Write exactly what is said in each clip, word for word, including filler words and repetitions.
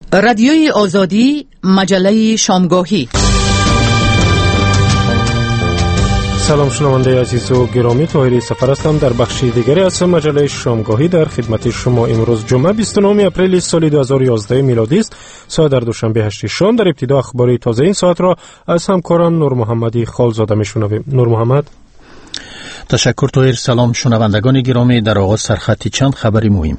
رادیوی آزادی، مجله شامگاهی. سلام شنونده عزیز و گرامی، طاهری سفر هستم. در بخش دیگری از مجله شامگاهی در خدمت شما. امروز جمعه بیست و نه اپریل سال دو هزار و یازده میلادی است. ساعت در دوشنبه هشت شام. در ابتدا اخباری تازه این ساعت را از همکارم نور محمدی خالزاده میشنویم. نور محمد. تشکر طاهر. سلام شنوندگان گرامی، در آغاز سرخطی چند خبری مهم.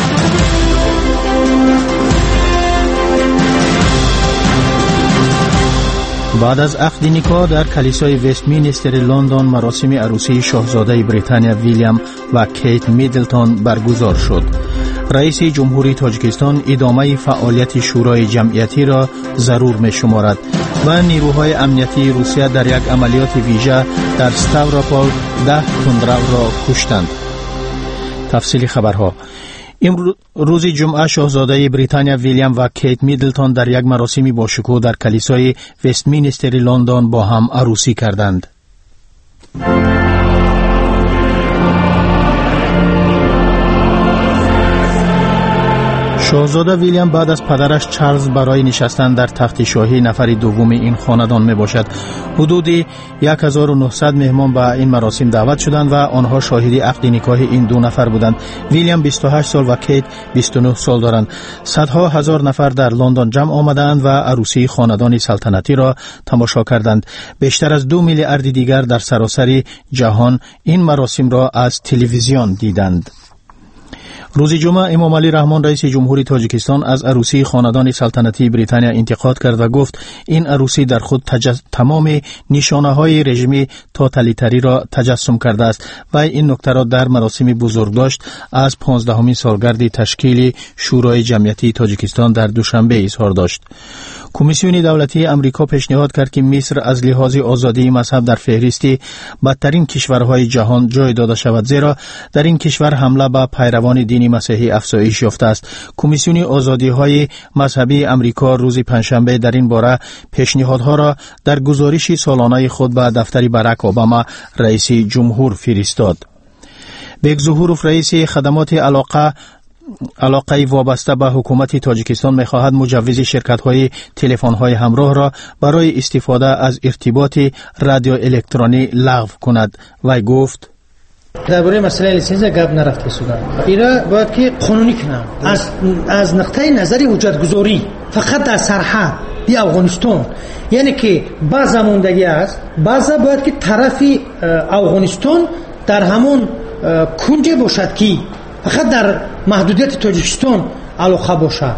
بعد از عقد نیکا در کلیسای وستمینستر لندن مراسم عروسی شاهزاده بریتانیا ویلیام و کیت میدلتون برگزار شد. رئیس جمهوری تاجیکستان ادامه فعالیت شورای جمعیتی را ضرور می شمارد و نیروهای امنیتی روسیه در یک عملیات ویژه در ستاوروپول ده تندرو را کشتند. تفصیل خبرها. روز جمعه شاهزاده بریتانیا ویلیام و کیت میدلتون در یک مراسمی با شکوه در کلیسای وستمینستر لندن با هم عروسی کردند. شاهزاده ویلیام بعد از پدرش چارلز برای نشستن در تخت شاهی نفر دوم این خاندان می باشد. حدود هزار و نهصد مهمان به این مراسم دعوت شدند و آنها شاهد عقد نکاح این دو نفر بودند. ویلیام بیست و هشت سال و کیت بیست و نه سال دارند. صدها هزار نفر در لندن جمع آمدند و عروسی خاندان سلطنتی را تماشا کردند. بیشتر از دو میلیارد دیگر در سراسر جهان این مراسم را از تلویزیون دیدند. روز جمعه امام علی رحمان رئیس جمهوری تاجیکستان از عروسی خاندان سلطنتی بریتانیا انتقاد کرد و گفت این عروسی در خود تجس... تمام نشانه‌های رژیم توتالیتری را تجسم کرده است و این نکته را در مراسم بزرگداشت از پانزدهمین سالگرد تشکیل شورای جمعیتی تاجیکستان در دوشنبه اظهار داشت. کمیسیون دولتی امریکا پیشنهاد کرد که مصر از لحاظ آزادی مذهب در فهرست بدترین کشورهای جهان جای داده شود، زیرا در این کشور حمله به پیروان دین مسیحی افزایش یافته است. کمیسیون آزادی‌های مذهبی امریکا روز پنجشنبه در این باره پیشنهادها را در گزارش سالانه خود به دفتر باراک اوباما رئیس جمهور فرستاد. بیگ ظهوروف رئیس خدمات علاقه علاقه وابسته به حکومت تاجیکستان می‌خواهد مجوز شرکت‌های تلفن‌های همراه را برای استفاده از ارتباط رادیو الکترونی لغو کند. وی گفت درباره مسئله لیسانس گپ نرفته سودان. ایرا باید که قانونی کنن. از از نقطه نظر وجودگذاری فقط در سرحد یا افغانستان، یعنی که بعض زماندگی است، بعضا باید که طرف افغانستان در همون کنج باشد که فقط در محدودیت تاجیکستان علاقه باشد.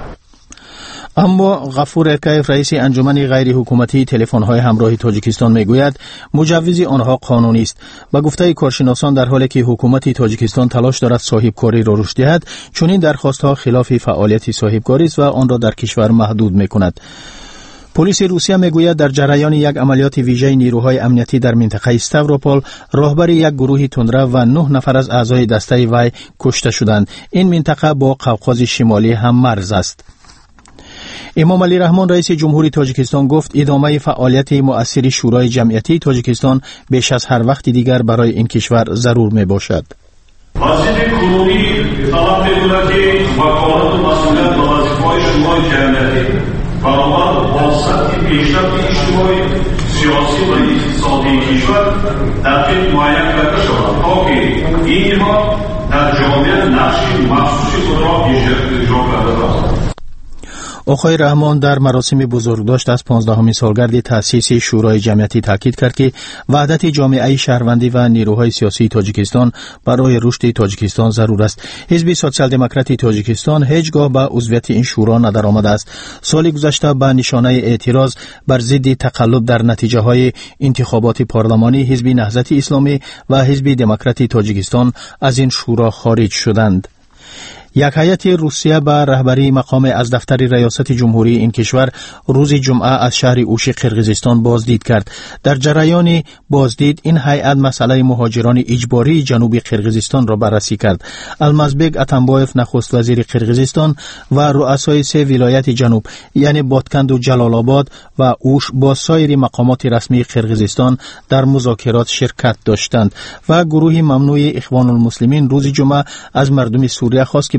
اما غفور ارکایف رئیس انجمن غیر حکومتی تلفن‌های همراه تاجیکستان میگوید مجوز آنها قانونی است. با گفته کارشناسان در حالی که حکومت تاجیکستان تلاش دارد صاحبکاری را رشد دهد، چون این درخواست‌ها خلاف فعالیت صاحبکاری است و آن را در کشور محدود می‌کند. پلیس روسیه میگوید در جریان یک عملیات ویژه نیروهای امنیتی در منطقه ستاوروپول راهبر یک گروه تندرو و نه نفر از اعضای دسته وی کشته شدند. این منطقه با قوقاز شمالی هم مرز است. امام علی رحمان رئیس جمهوری تاجیکستان گفت ادامه فعالیت مؤثر شورای جمعیتی تاجیکستان بیش از هر وقت دیگر برای این کشور ضرور می باشد. وظیفه کنونی طلب می‌کند که وکالت و مسئولیت و وظیفه‌های شورای جمعیتی برابر با سطح پیشرفت اجتماعی، سیاسی و اقتصادی کشور دقیق معین کرده شود تا که اینها در جامعه نقش مخصوصی خود را اجرا کرده باشند. آقای رحمان در مراسم بزرگداشت از پانزدهمین سالگرد تأسیس شورای جمعیتی تاکید کرد که وحدت جامعه شهروندی و نیروهای سیاسی تاجیکستان برای رشد تاجیکستان ضرور است. حزب سوسیال دموکرات تاجیکستان هیچگاه به عضویت این شورا ندرآمده است. سال گذشته به نشانه اعتراض بر ضد تقلب در نتیجه های انتخابات پارلمانی، حزب نهضت اسلامی و حزب دموکرات تاجیکستان از این شورا خارج شدند. یک هیئت روسیه به رهبری مقام از دفتر ریاست جمهوری این کشور روز جمعه از شهر اوشی قرقیزستان بازدید کرد. در جریان بازدید این هیئت مسئله مهاجران اجباری جنوب قرقیزستان را بررسی کرد. المازبگ اتنبایف نخست وزیر قرقیزستان و رؤسای سه ولایت جنوب یعنی بادکند و جلال آباد و اوش با سایر مقامات رسمی قرقیزستان در مذاکرات شرکت داشتند و گروه ممنوع اخوان المسلمین روز جمعه از مردم سوریه خواست که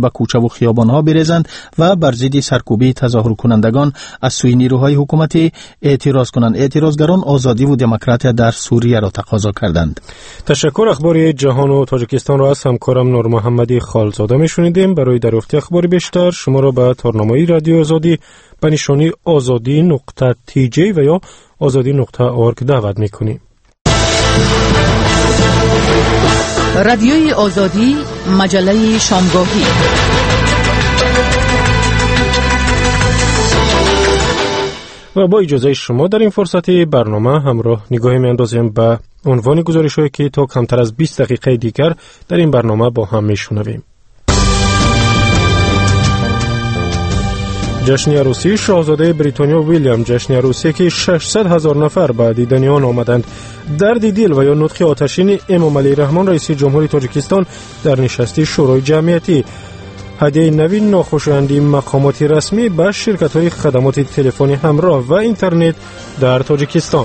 به کوچه و خیابان‌ها بریزند و بر ضد سرکوبی تظاهر کنندگان از سوی نیروهای حکومتی اعتراض کنند. اعتراضگران آزادی و دموکراسی در سوریه را تقاضا کردند. تشکر. اخبار جهان و تاجیکستان را از همکارم نور محمدی خالزاده میشنیدیم. برای دریافت اخبار بیشتر شما را به تارنامه رادیو آزادی به نشانی آزادی نقطه تی جی و یا آزادی نقطه اورگ دعوت میکنیم. رادیوی آزادی، مجله شامگاهی. و با اجازه شما در این فرصت برنامه همراه نگاهی میاندازیم به عنوان گزارش‌هایی که تا کمتر از بیست دقیقه دیگر در این برنامه با هم میشنویم. جشن عروسی شاهزاده بریتانیا ویلیام، جشن عروسی که ششصد هزار نفر به دیدن آن آمدند. درد دل و یا نطق آتشین امام علی رحمان رئیس جمهوری تاجیکستان در نشست شورای جمعیتی. هدیه نوین ناخوشایندی مقامات رسمی به شرکت‌های خدمات تلفنی همراه و اینترنت در تاجیکستان.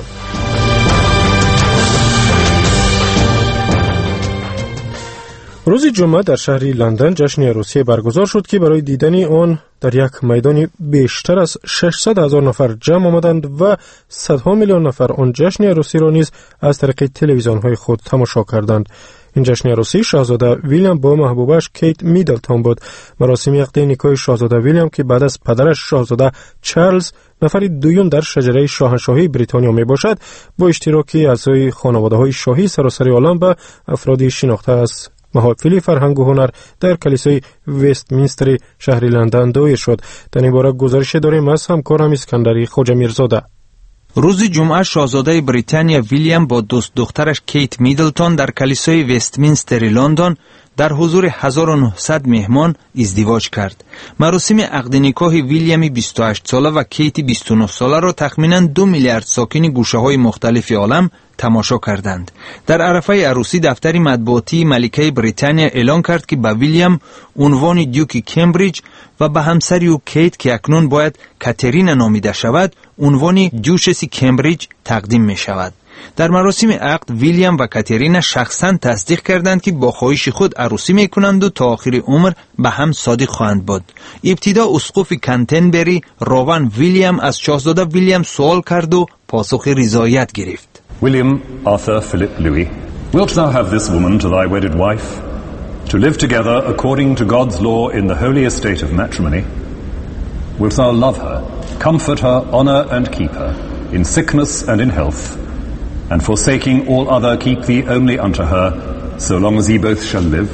روز جمعه در شهر لندن جشن عروسی برگزار شد که برای دیدن آن در یک میدان بیشتر از ششصد هزار نفر جمع آمدند و صدها میلیون نفر آن جشن عروسی را نیز از طریق تلویزیون‌های خود تماشا کردند. این جشن عروسی شاهزاده ویلیام با محبوبش کیت میدلتون بود. مراسم عقد نکاح شاهزاده ویلیام که بعد از پدرش شاهزاده چارلز نفر دوم در شجره شاهنشاهی بریتانیا می باشد، با اشتراک اعضای خانواده‌های شاهی سراسر عالم به افرادی شناخته از محافل فرهنگ و هنر در کلیسای وستمینستر شهر لندن دایر شد. در این باره گزارش داریم از همکارم اسکندری خواجه میرزاده. روز جمعه شاهزاده بریتانیا ویلیام با دوست دخترش کیت میدلتون در کلیسای وستمینستر لندن در حضور هزار و نهصد مهمان ازدواج کرد. مراسم عقد نکاح ویلیام بیست و هشت ساله و کیت بیست و نه ساله را تخمیناً دو میلیارد ساکن گوشه‌های مختلف عالم تماشا کردند. در عرفه عروسی دفتر مطبوعاتی ملکه بریتانیا اعلان کرد که به ویلیام عنوان دیوک کمبریج و به همسر او کیت که اکنون باید کاترین نامیده شود عنوان دوشس کمبریج تقدیم می شود. در مراسم عقد ویلیام و کاترین شخصا تصدیق کردند که با خواهش خود عروسی می کنند و تا آخر عمر به هم صادق خواهند بود. ابتدا اسقف کانتربری روان ویلیام از شاهزاده ویلیام سوال کرد و پاسخ رضایت گرفت. William Arthur Philip Louis, wilt thou have this woman to thy wedded wife, to live together according to God's law in the holy estate of matrimony? Wilt thou love her, comfort her, honor and keep her, in sickness and in health, and forsaking all other keep thee only unto her, so long as ye both shall live?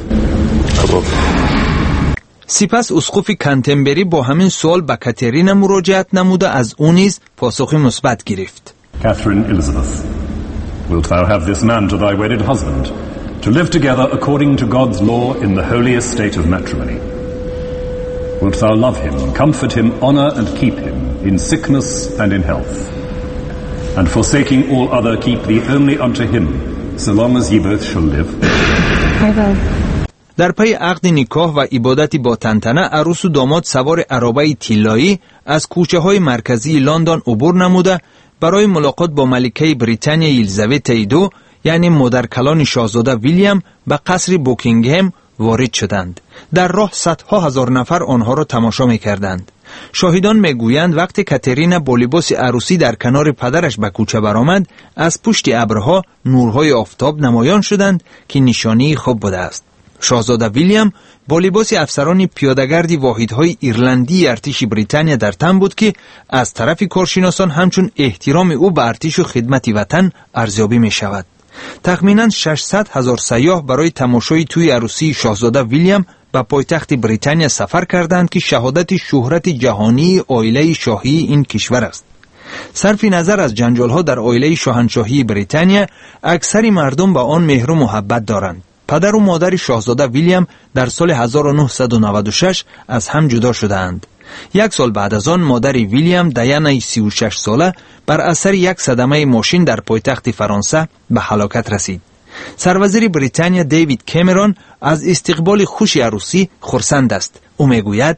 سپس اسقف کانتربری با همین سوال به کاترین مراجعت نموده از او نیز پاسخ مثبت گرفت. Catherine Elizabeth, wilt thou have this man to thy wedded husband, to live together according to God's law in the holy estate of matrimony? Wilt thou love him, comfort him, honor and keep him, in sickness and in health, and forsaking all other keep thee only unto him, so long as ye both shall live? I will. در پی عقد نکاح و عبادتی با تنتنه عروس و داماد سوار عربه طلایی از کوچه های مرکزی لندن عبور نموده برای ملاقات با ملکه بریتانیا الیزابت دو یعنی مادرکلان شاهزاده ویلیام به قصر بوکینگهم وارد شدند. در راه صدها هزار نفر آنها را تماشا می‌کردند. شاهدان میگویند وقتی کاترین با لباس عروسی در کنار پدرش به کوچه برآمد، از پشت ابرها نورهای آفتاب نمایان شدند که نشانی خوب بوده است. شاهزاده ویلیام با لباس افسران پیاده‌گرد واحدهای ایرلندی ارتش بریتانیا در تن بود که از طرف کارشناسان همچون احترام او به ارتش و خدمت وطن ارزیابی می شود. تخمیناً ششصد هزار سیاح برای تماشای توی عروسی شاهزاده ویلیام به پایتخت بریتانیا سفر کردند که شهادت شهرت جهانی عائله شاهی این کشور است. صرف نظر از جنجال‌ها در عائله شاهنشاهی بریتانیا، اکثر مردم به آن مهر و محبت دارند. پدر و مادر شاهزاده ویلیام در سال هزار و نهصد و نود و شش از هم جدا شدند. یک سال بعد از آن مادر ویلیام دیانا سی و شش ساله بر اثر یک صدمه ماشین در پایتخت فرانسه به هلاکت رسید. سروزیر بریتانیا دیوید کامرون از استقبال خوش عروسی خرسند است. او میگوید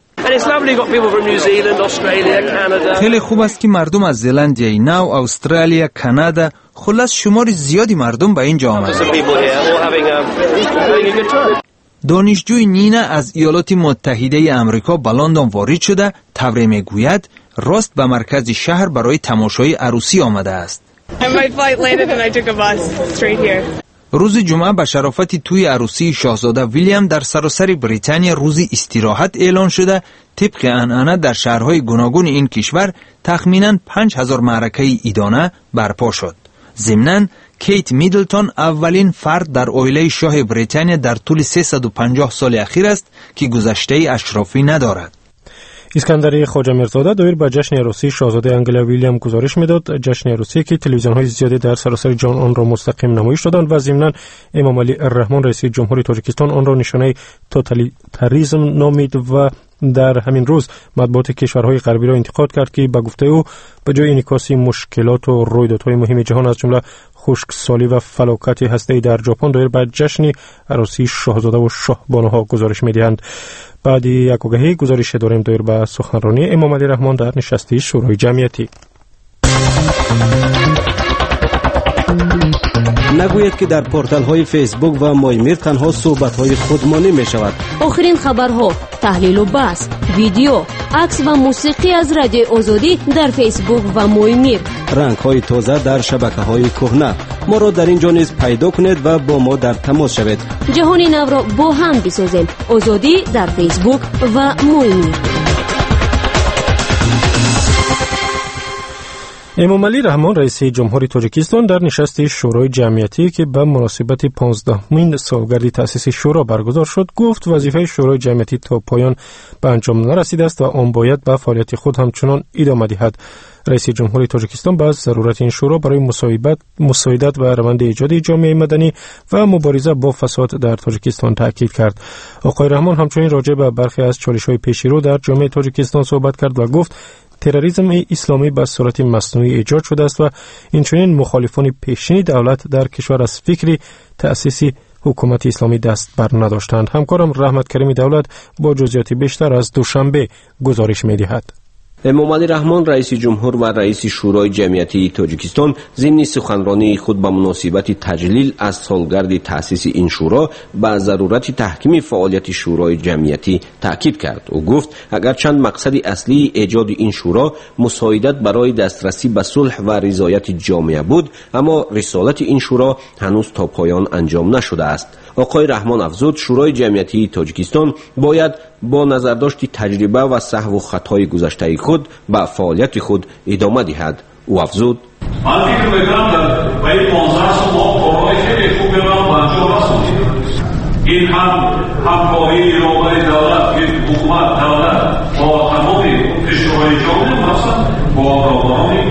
خیلی خوب است که مردم از زلندیای نو، استرالیا، کانادا، خلاص شمار زیادی مردم به اینجا آمدند. دانشجوی نینا از ایالات متحده آمریکا به لندن وارد شده تبره میگوید راست به مرکز شهر برای تماشای عروسی آمده است. روز جمعه به شرافت توی عروسی شاهزاده ویلیام در سراسر بریتانیا روزی استراحت اعلان شده. طبق عنعنه در شهرهای گوناگون این کشور تخمیناً پنج هزار معرکه ایدانه برپا شد. ضمناً کیت میدلتون اولین فرد در عائله شاه بریتانیا در طول سیصد و پنجاه سال اخیر است که گذشته اشرافی ندارد. اسکندری خواجه میرزاده دایر به جشن عروسی شاهزاده انگلیا ویلیام گزارش میداد. جشن عروسی که تلویزیون‌های زیادی در سراسر جهان آن را مستقیم نمایش دادند و ضمناً امام علی الرحمن رئیس جمهوری تاجیکستان آن را نشانه توتالیتاریسم نامید و در همین روز مطبوعات کشورهای غربی را انتقاد کرد که به گفته او به جای انعکاس مشکلات و رویدادهای مهم جهان از جمله خشکسالی و فلاکت هسته‌ای در ژاپن دایر به جشن عروسی شاهزاده و شاهبانوها گزارش می‌دهند. بعد یک آگهی گزارش داریم دایر به سخنرانی امام علی رحمان در نشست شورای جمعیتی. نگوید که در پورتال های فیسبوک و مایمیر تنها صحبت های خودمانی می شود. آخرین خبرها، تحلیل و بحث، ویدیو، عکس و موسیقی از رادیو آزادی در فیسبوک و مایمیر. رنگ های تازه در شبکه های کهنه. ما را در اینجا نیز پیدا کنید و با ما در تماس شوید. جهان نو را با هم بسازیم. آزادی در فیسبوک و مایمیر. امام علی رحمان رئیس جمهوری تاجیکستان در نشست شورای جمعیتی که به مناسبت پانزدهمین سالگرد تأسیس شورا برگزار شد گفت وظیفه شورای جمعیتی تا پایان به انجام نرسیده است و آن باید به فعالیت خود همچنان ادامه دهد. رئیس جمهوری تاجیکستان به ضرورت این شورا برای مساعدت و روند ایجاد جامعه مدنی و مبارزه با فساد در تاجیکستان تاکید کرد. آقای رحمان همچنین راجع به برخی از چالش‌های پیشرو در جامعه تاجیکستان صحبت کرد و گفت تروریسم اسلامی به صورت مصنوعی ایجاد شده است و اینچنین مخالفان پیشین دولت در کشور از فکری تأسیس حکومت اسلامی دست بر نداشتند. همکارم رحمت کریمی دولت با جزئیات بیشتر از دوشنبه گزارش می‌دهد. امام علی رحمان رئیس جمهور و رئیس شورای جمعیتی تاجیکستان ضمن سخنرانی خود به مناسبت تجلیل از سالگرد تأسیس این شورا به ضرورت تحکیم فعالیت شورای جمعیتی تاکید کرد. او گفت اگرچند مقصد اصلی ایجاد این شورا مساعدت برای دسترسی به صلح و رضایت جامعه بود، اما رسالت این شورا هنوز تا پایان انجام نشده است. آقای رحمان افزود شورای جمعیتی تاجیکستان باید با نظرداشت تجربه و سهو و خطای گذشته خود به فعالیت خود ادامه دهد. او افزود من فکر میکنم در این پانزده سال ما کارهای خیلی خوبی را به انجام رساندیم. این هم همکاری اراده دولت، حکومت دولت با تمام قشرهای جامعه مثلا با رهبران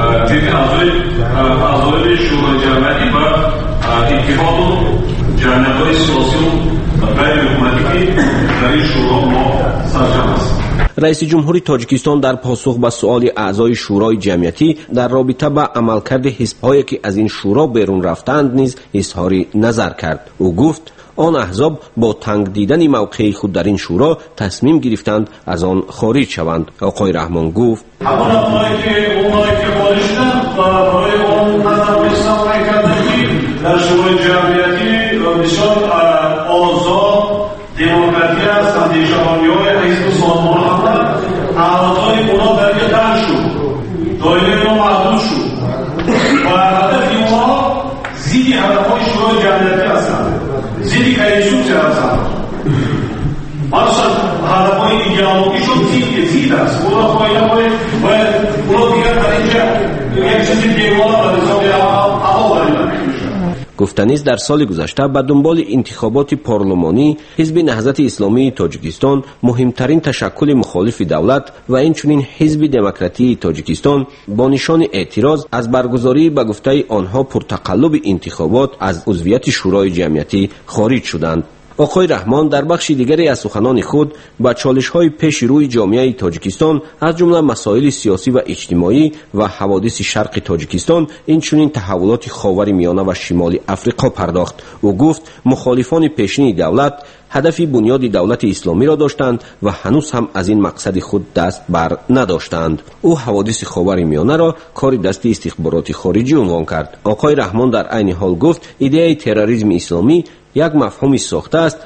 اعضای شورای جمعیتی و اتحاد جمعیت‌های سیاسی و غیر حکومتی در این شورا ما سرجم است. رئیس جمهوری تاجیکستان در پاسخ به سؤال اعضای شورای جمعیتی در رابطه با عملکرد حزب‌هایی که از این شورا بیرون رفتند نیز اظهار نظر کرد. او گفت آن احزاب با تنگ دیدن موقع خود در این شورا تصمیم گرفتند از آن خارج شوند. آقای رحمان گفت همون اونایی که اونایی که خارج شدند و برای اون نظر بسیار کردن در شورای جمعیتی بسیار آزاد دموکراتی است، اندیشه‌های حزب و سازمان هستند. اعضای اونا در یک تن شد، دایره اونا محدود شد و هدف اونا زیدی هدفهای شورای جمعیتی هستند، زیدی کلیسوسی هستند. مثلا هدفهای ایدئولوژیشون زید زید است. اونا باید باید اونا دیگر در اینجا یک چیزی دیگران در حساب هوا باید گفتنیز در سال گذشته به دنبال انتخابات پارلمانی حزب نهضت اسلامی تاجیکستان مهمترین تشکل مخالف دولت و اینچنین حزب دموکراتی تاجیکستان با نشان اعتراض از برگزاری به گفته آنها پرتقلب انتخابات از عضویت شورای جمعیتی خارج شدند. آقای رحمان در بخش دیگری از سخنان خود با چالش‌های پیش روی جامعه تاجیکستان از جمله مسائل سیاسی و اجتماعی و حوادث شرق تاجیکستان اینچنین تحولات خاور میانه و شمال افریقا پرداخت. او گفت مخالفان پیشین دولت هدف بنیاد دولت اسلامی را داشتند و هنوز هم از این مقصد خود دست بر نداشتند. او حوادث خاور میانه را کار دست استخبارات خارجی عنوان کرد. آقای رحمان در عین حال گفت ایده تروریسم اسلامی یک مفهومی ساخته است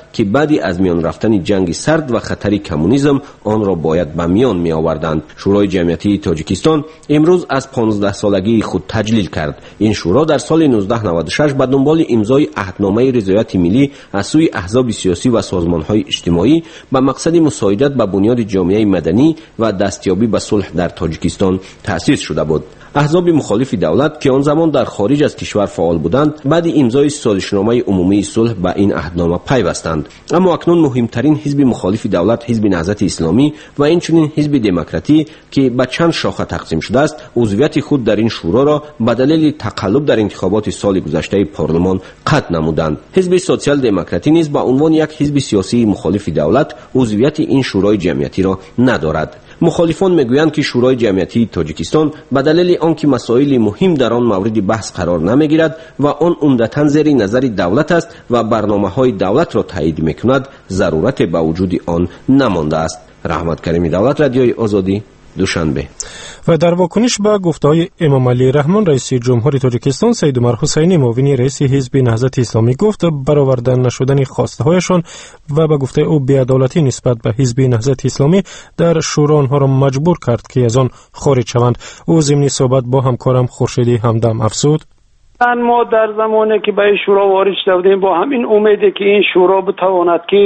که بعد از میان رفتن جنگ سرد و خطر کمونیسم آن را باید به میان می آوردند. شورای جمعیتی تاجیکستان امروز از پانزده سالگی خود تجلیل کرد. این شورا در سال نوزده نود و شش به دنبال امضای عهدنامه رضایت ملی از سوی احزاب سیاسی و سازمان‌های اجتماعی به مقصد مساعدت به بنیاد جامعه مدنی و دستیابی به صلح در تاجیکستان تأسیس شده بود. احزاب مخالف دولت که آن زمان در خارج از کشور فعال بودند بعد امضای سازشنامه عمومی صلح به این عهدنامه پیوستند، اما اکنون مهمترین حزب مخالف دولت حزب نهضت اسلامی و اینچنین حزب دموکراتی که به چند شاخه تقسیم شده است عضویت خود در این شورا را به دلیل تقلب در انتخابات سال گذشته پارلمان قطع نمودند. حزب سوسیال دموکراتی نیز به عنوان یک حزب سیاسی مخالف دولت عضویت این شورای جمعیتی را ندارد. مخالفان میگویند که شورای جمعیتی تاجیکستان به دلیل آنکه مسائل مهم در آن مورد بحث قرار نمیگیرد و آن عمدتاً زیر نظر دولت است و برنامه‌های دولت را تایید میکند ضرورت به وجود آن نمانده است. رحمت کریمی دولت، رادیوی آزادی، دوشنبه. و در واکنش به گفته‌های امام علی رحمان رئیس جمهوری تاجیکستان، سید عمر حسینی معاون رئیس حزب نهضت اسلامی گفت برآورده نشدن خواسته‌هایشان و به گفته او بی‌عدالتی نسبت به حزب نهضت اسلامی در شورا آنها را مجبور کرد که از آن خارج شوند. او ضمن صحبت با همکارم خورشیدی همدم افزود: ما در زمانی که به شورا وارد شدیم با همین امیدی که این شورا بتواند که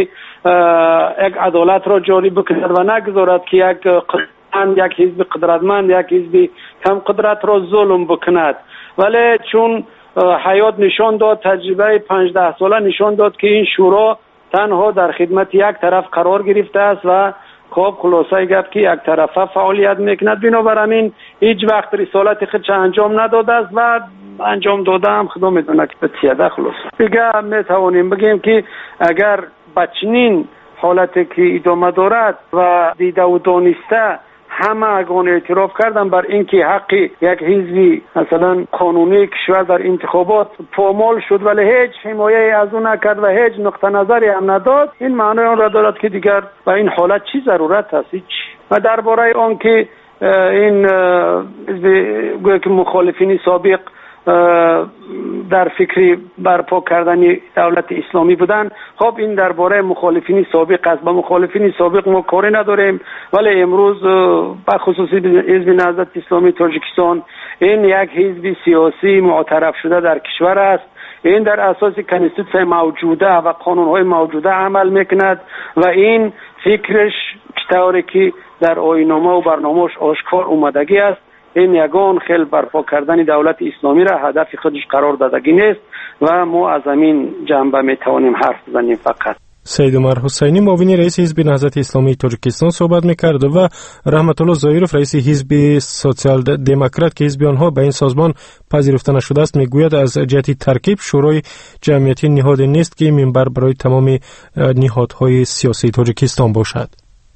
یک عدالت را جاری بکند و نگذارد که یک یک حزب قدرتمند یک حزب کم قدرت را ظلم بکند، ولی چون حیات نشان داد، تجربه پنجده ساله نشان داد که این شورا تنها در خدمت یک طرف قرار گرفته است و خب خلاصه گفت که یک طرفه فعالیت میکند. بنابراین هیچ وقت رسالت خودش انجام نداده است و انجام داده هم خدا میدونه که به چیده. خلاصه دیگه میتوانیم بگیم که اگر بچنین حالتی که ادامه دارد و دیده و دانسته همه اگان اعتراف کردن بر اینکه حق یک حزبی مثلا قانونی کشور در انتخابات پامال شد ولی هیچ حمایه از اون نکرد و هیچ نقطه نظری هم نداد، این معنی آن را دارد که دیگر به این حالت چی ضرورت است. و درباره آن که این گویا که مخالفین سابق در فکری برپا کردن دولت اسلامی بودن، خب این درباره مخالفین سابق است. با مخالفین سابق ما کاری نداریم، ولی امروز به خصوصی حزب نهضت اسلامی تاجیکستان این یک حزب سیاسی معترف شده در کشور است. این در اساس کنستیتوسیون موجوده و قانون‌های موجوده عمل میکند و این فکرش طوری که در آیین‌نامه و برنامه‌اش آشکار اومدگی است. این یگان خیل برپا کردن دولت اسلامی را هدف خودش قرار دادگی نیست و ما از همین جنبه میتوانیم حرف بزنیم. فقط سید عمر حسینی معاون رئیس حزب نهضت اسلامی تاجیکستان صحبت میکرد و رحمت الله ظاهرов رئیس حزب سوسیال دموکرات که حزب آنها به این سازمان پذیرفته نشده است میگوید از جهت ترکیب شورای جمعیتی نهاد نیست که منبر برای تمام نهادهای سیاسی تاجیکستان باشد.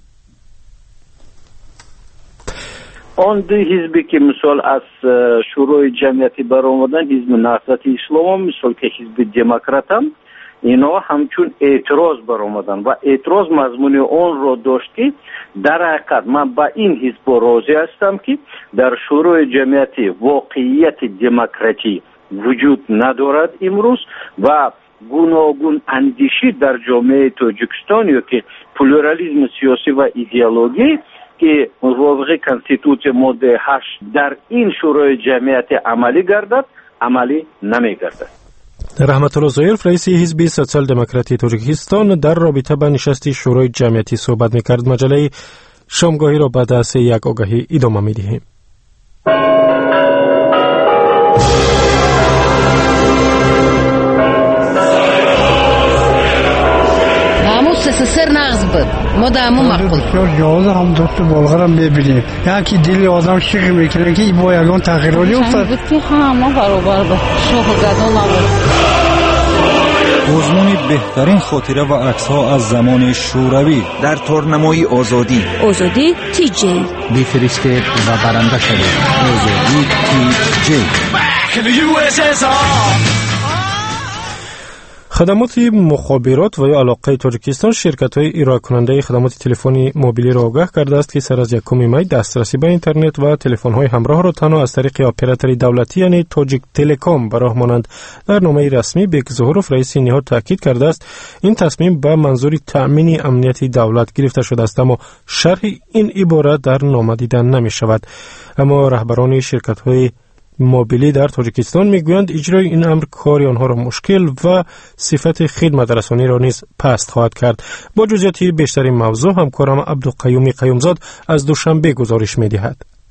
آن دو حزبی که مثال از شورای جمعیتی برآمدن، حزب نهضت اسلام مثال که حزب دموکرات هم اینا همچون اعتراض برآمدن و اعتراض مضمون آن را داشت که در حقیقت من با این حزب راضی هستم که در شورای جمعیتی واقعیت دموکراتی وجود ندارد امروز و گوناگون اندیشی در جامعه تاجیکستان یا که پلورالیسم سیاسی و ایدئولوژی که مطابق کنستیتوسیون ماده هشت در این شورای جمعیتی عملی گردد عملی نمی گردد. رحمت الله ظاهرov رئیس حزب سوسیال دموکراتی تاجیکستان در رابطه با نشست شورای جمعیتی صحبت می‌کرد. مجله شامگاهی را بعد از یک آگاهی ادامه می‌دهیم. سر نغز بود ما دامو مقبول بسیار جواز هم دوست بلغرم ببینیم یکی دلی آدم شیق میکنه که با یگان تغییراتی افتاد بود که همه برابر به شوخ گدان نبود. آزمون بهترین خاطره و عکس ها از زمان شوروی در تورنمای آزادی. آزادی تی جی بفرستید و برنده شدید. آزادی تی جی. خدمات مخابرات و یا علاقه تاجیکستان شرکت‌های ارائه کننده خدمات تلفنی موبیلی را آگاه کرده است که سر از یکم می دسترسی به اینترنت و تلفن‌های همراه را تنها از طریق اپراتور دولتی یعنی تاجیک تلکام به راه مانند. در نامه رسمی بیگ ظهوروف رئیس نهاد تاکید کرده است این تصمیم به منظور تأمین امنیت دولت گرفته شده است، اما شرح این عبارت در نامه دیدن نمی شود. اما رهبران شرکت‌های موبیلی در تاجیکستان میگویند اجرای این امر کاری آنها را مشکل و صفت خدمت رسانی را نیز پست خواهد کرد. با جزئیات بیشتر این موضوع همکارم عبدالقیوم قیومزاد از دوشنبه گزارش می‌دهد.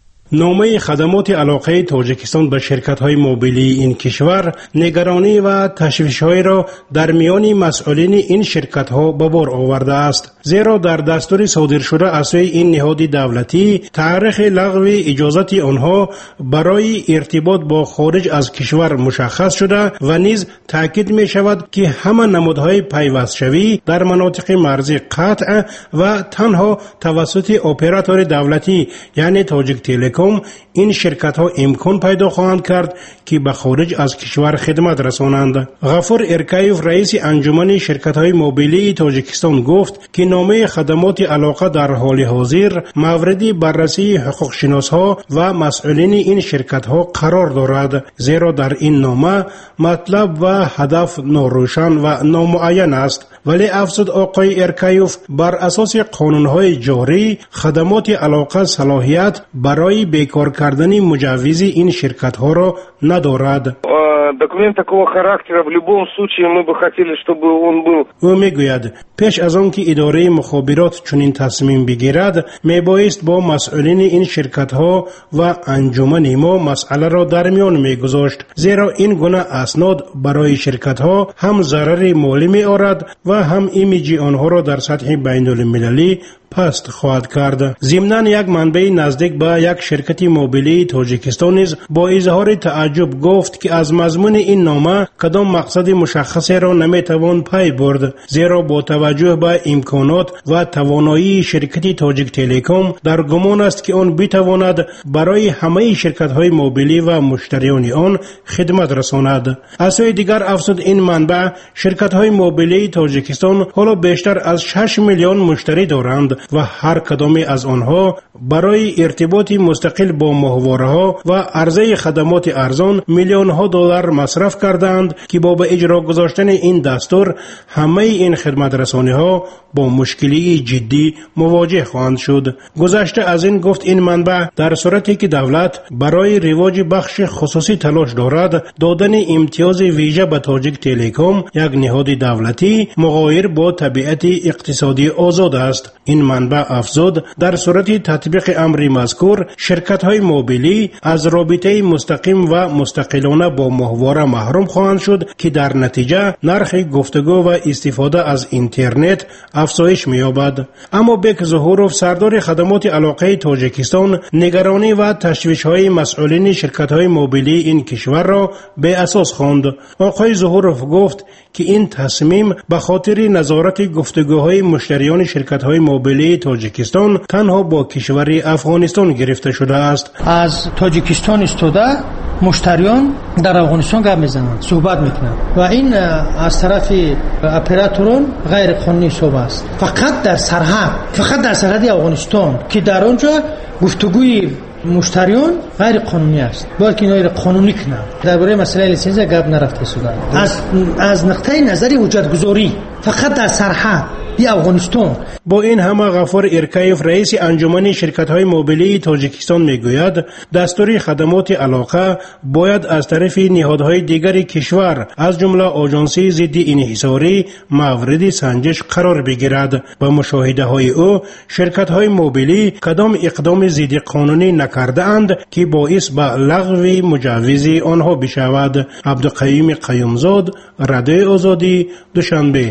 نامه خدمات علاقه تاجیکستان به شرکت‌های موبیلی این کشور نگرانی و تشویش‌های را در میان مسئولین این شرکت‌ها به بار آورده است، زیرا در دستور صادر شده از سوی این نهاد دولتی تاریخ لغو اجازت آنها برای ارتباط با خارج از کشور مشخص شده و نیز تاکید می‌شود که همه نمودهای پیوست‌شوی در مناطق مرزی قطع و تنها توسط اپراتور دولتی یعنی تاجیک تلکام این شرکت ها امکان پیدا خواهند کرد که به خارج از کشور خدمت رسانند. غفور ارکایف رئیس انجمن شرکت های موبیلی تاجیکستان گفت که نامه خدمات علاقه در حال حاضر مورد بررسی حقوق شناس ها و مسئولین این شرکت ها قرار دارد، زیرا در این نامه مطلب و هدف ناروشن و نامعین است. ولی افزود آقای ارکایف بر اساس قانون های جاری خدمات علاقه صلاحیت برای بیکار کردن مجوز این شرکت ها را ندارد. Документ такого характера в любом случае мы бы хотели, чтобы он был. او میگوید پیش از آن که اداره مخابرات چنین تصمیم بگیرد میبایست با مسئولین این شرکت ها و انجمن ما مسئله را در میان میگذاشت، زیرا این گونه اسناد برای شرکت ها هم ضرر مالی می آورد و هم ایمیج آنها را در سطح بین المللی پست خواهد کرد. ضمناً یک منبع نزدیک به یک شرکت موبیلی تاجیکستان نیز با اظهار تعجب گفت که از مضمون این نامه کدام مقصد مشخصی را نمیتوان پی برد، زیرا با توجه به امکانات و توانایی شرکت تاجیک تلکام در گمان است که آن بتواند برای همه شرکت‌های موبیلی و مشتریان آن خدمت رساند. از سوی دیگر افزود این منبع شرکت‌های موبیلی تاجیکستان حالا بیشتر از شش میلیون مشتری دارند و هر کدام از آنها برای ارتباط مستقل با ماهواره‌ها و عرضه خدمات ارزان میلیون ها دلار مصرف کردند که با به اجرا گذاشتن این دستور همه این خدمت رسانی ها با مشکلی جدی مواجه خواهند شد. گذشته از این گفت این منبع در صورتی که دولت برای رواج بخش خصوصی تلاش دارد دادن امتیاز ویژه به تاجیک تلکام یک نهاد دولتی مغایر با طبیعت اقتصادی آزاد است. این منبع افزود در صورت تطبیق امر مذکور شرکت های موبیلی از رابطه مستقیم و مستقلانه با ماهواره محروم خواهند شد که در نتیجه نرخ گفتگو و استفاده از اینترنت افزایش می‌یابد. اما بیگ ظهوروف سردار خدمات علاقه تاجیکستان نگرانی و تشویش‌های مسئولین شرکت‌های موبیلی این کشور را به اساس خواند. آقای ظهوروف گفت که این تصمیم به خاطر نظارت گفتگوهای مشتریان شرکت‌های موبیلی تاجیکستان تنها با کشور افغانستان گرفته شده است. از تاجیکستان استوده مشتریان در افغانستان گپ میزنند، صحبت میکنند و این از طرف اپراتوران غیر قانونی صحبت است. فقط در سرحد فقط در سرحد افغانستان که در آنجا گفتگوی مشتریان غیر قانونی است، باید که اینا قانونی کنند. درباره مسئله لیسانس گپ نرفته سودان. از از نقطه نظر وجود گذاری فقط در سرحد یا افغانستان. با این همه غفور ارکایف رئیس انجمن شرکت‌های موبیلی تاجیکستان میگوید دستور خدمات علاقه باید از طرف نهادهای دیگر کشور از جمله آژانسی ضد انحصاری مورد سنجش قرار بگیرد. با مشاهده‌های او شرکت‌های موبیلی کدام اقدام ضد قانونی نکرده اند که باعث به لغو مجوز آنها بشود. عبدالقیوم قیومزاد، رادیو آزادی، دوشنبه.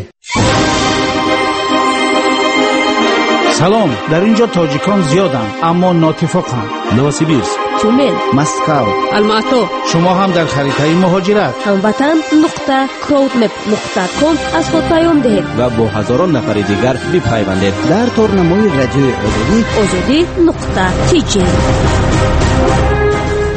سلام، در اینجا تاجیکان زیادند اما ناتفاقند. نوسیبیرسک، تیومن، مسکو، الماتو. شما هم در خریطه مهاجرت هموطن نقطه کراودمپ نقطه کام از خود پیام دهید و با هزاران نفر دیگر بپیوندید در تورنمای رادیو آزادی آزادی نقطه تی جی.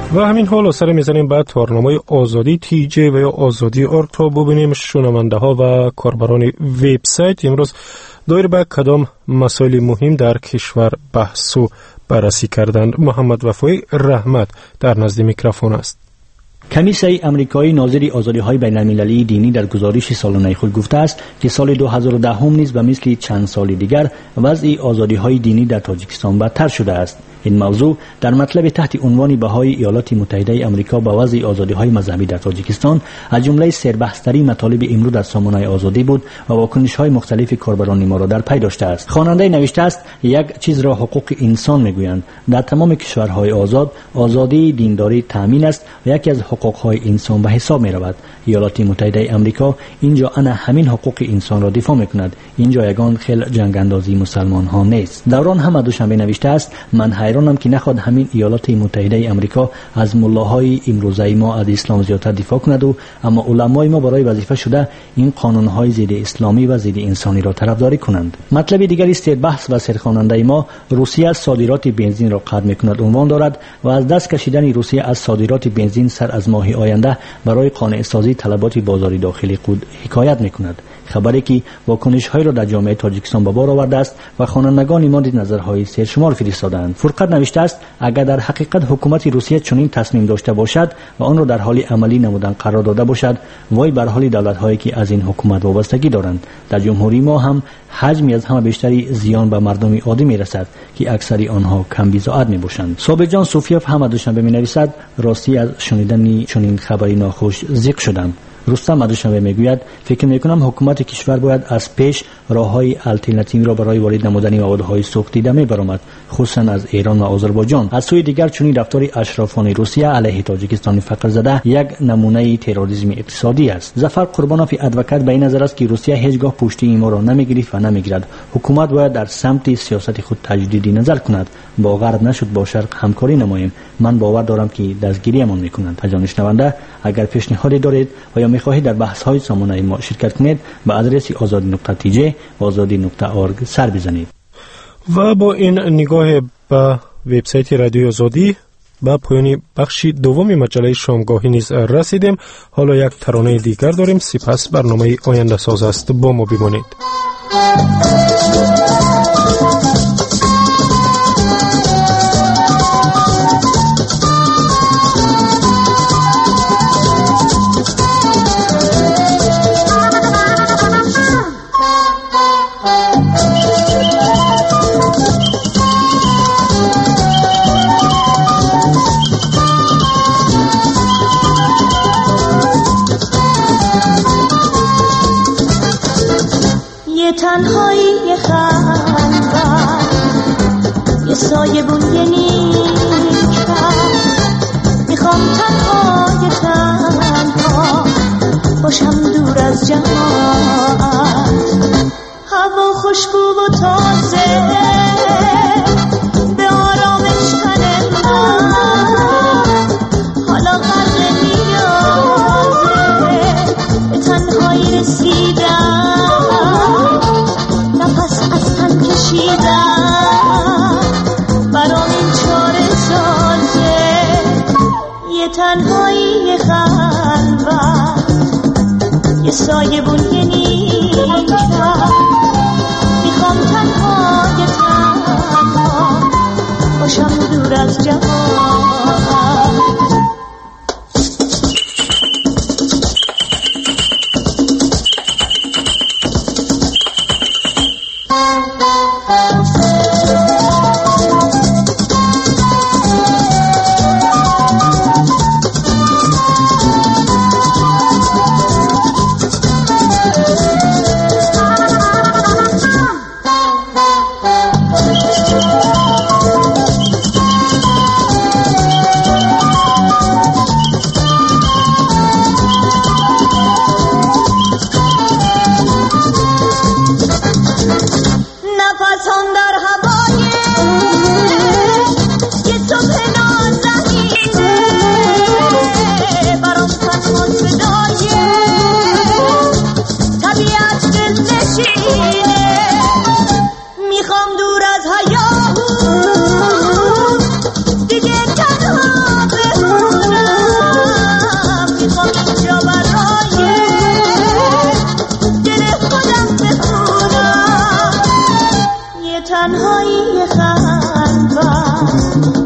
و همین حال سر میزنیم بعد تورنمای آزادی تیجه و یا آزادی ارگ تا ببینیم شنونده ها و کاربران وبسایت امروز دایر به کدام مسائل مهم در کشور بحث و بررسی کردند. محمد وفای رحمت در نزد میکروفون است. کمیسیون امریکایی ناظر آزادی‌های بین‌المللی دینی در گزارش سالانه خود گفته است که سال دو هزار و ده نیز به مثل چند سال دیگر وضع آزادی‌های دینی در تاجیکستان بدتر شده است. این موضوع در مطلب تحت عنوان بهای ایالات متحده آمریکا به وضع آزادی‌های مذهبی در تاجیکستان از جمله سربحث‌ترین مطالب امروز در سامانه آزادی بود و واکنش‌های مختلف کاربران ما را در پی داشته است. خواننده نوشته است یک چیز را حقوق انسان میگویند. در تمام کشورهای آزاد آزادی دینداری تامین است و یکی از حقوق‌های انسان به حساب می‌رود. ایالات متحده آمریکا اینجا انا همین حقوق انسان را دفاع می‌کند. اینجا یگان خیل جنگ اندازی مسلمان‌ها نیست. دوران هم دوشنبه نوشته است من حیرانم که نخواد همین ایالات متحده آمریکا از ملاهای امروزه ما از اسلام زیادتر دفاع کند و اما علمای ما برای وظیفه شده این قانون‌های ضد اسلامی و ضد انسانی را طرفداری کنند. مطلب دیگری است بحث و سرخواننده ما روسیه صادرات بنزین را قطع می‌کند عنوان دارد و از دست کشیدن روسیه از صادرات بنزین سر از ماه آینده برای قانع سازی طلبات بازاری داخلی خود حکایت می‌کند. خبری که واکنش‌های را در جامعه تاجیکستان به بار آورده است و خوانندگان ما نظرهای سرشمار فرستادند. فرقت نوشته است اگر در حقیقت حکومت روسیه چنین تصمیم داشته باشد و آن را در حال عملی نمودن قرار داده باشد وای بر حال دولت‌هایی که از این حکومت وابستگی دارند. در جمهوری ما هم حجمی از همه بیشتری زیان به مردم عادی می‌رسد که اکثری آنها کم بی‌زائد می‌باشند. صابر جان صوفیوف هم دوشنبه می‌نویسد راستی از شنیدن چنین خبری ناخوش ضیق شدم. رستم دوشنبه میگوید فکر میکنم حکومت کشور باید از پیش راههای الترناتیوی را برای وارد نمودن موادهای سوخت دیده میبرامد، خصوصا از ایران و آذربایجان. از سوی دیگر چنین رفتار اشرافان روسیه علیه تاجیکستان فقر زده یک نمونه تروریسم اقتصادی است. ظفر قربانوف ادوکات به این نظر است که روسیه هیچگاه پشتی ما را نمیگیرد و نمیگیرد. حکومت باید در سمت سیاست خود تجدیدی نظر کند. با غرب نشد با شرق همکاری نماییم. من باور دارم که دستگیریمان میکنند. جانشنونده اگر پیشنهادی دارید و یا میخواهید در بحث های سامانه ما شرکت کنید به آدرس آزادی نقطه تی جی و آزادی نقطه اورگ سر بزنید. و با این نگاه به وبسایت رادیو آزادی با پایان بخش دوم مجله شامگاهی نیز رسیدیم. حالا یک ترانه دیگر داریم، سپس برنامه آینده ساز است. با ما بمانید. تنهایی خلوت یه سایه بون یه نیکم میخوام تنهای تنها باشم دور از جماعت، هوا خوشبو و تازه به آرامش تن من حالا غرق نیازه به تنهایی رسیدم، برام این چاره سازه یه تنهایی خلوت یه سایه بون یه نیکم میخوام تنهای تنها باشم دور از جماعت. است